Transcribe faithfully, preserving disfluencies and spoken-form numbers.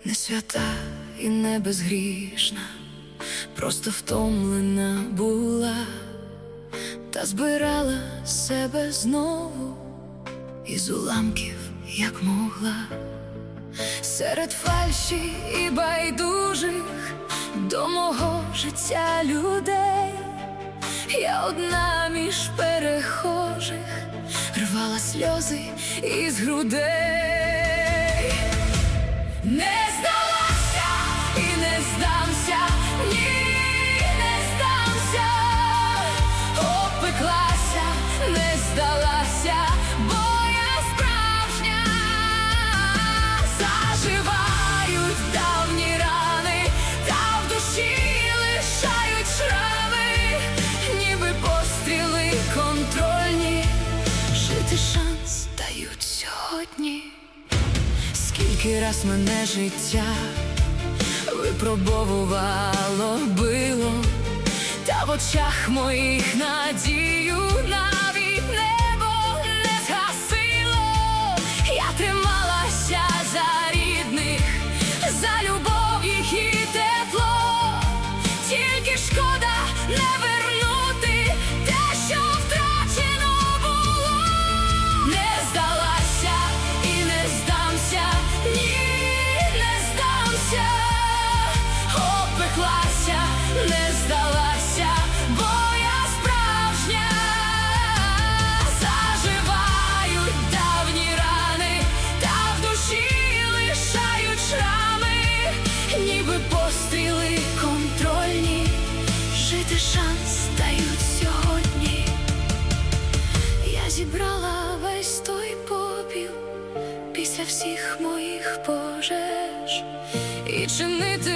Не свята і не безгрішна, просто втомлена була, та збирала себе знову із уламків, як могла. Серед фальші і байдужих до мого життя людей я одна між перехожих рвала сльози із грудей. Не здалася і не здамся, ні, не здамся. Опеклася, не здалася, бо я справжня. Заживають давні рани, та в душі лишають шрами, ніби постріли контрольні. Жити шанс дають сьогодні. Скільки раз мене життя випробовувало, било, та в очах моїх надію навіть небо не згасило. Я трималася за рідних, за любов їх і тепло. Тільки шкода не вернути те, що втрачено було. Не здалася і не здамся, ні, не здамся. Опеклася, не здалася, бо я справжня. Заживають давні рани, та в душі лишають шрами, ніби постріли контрольні. Жити шанс дають сьогодні. Я зібрала весь той попіл після всіх моїх пожеж, і чинити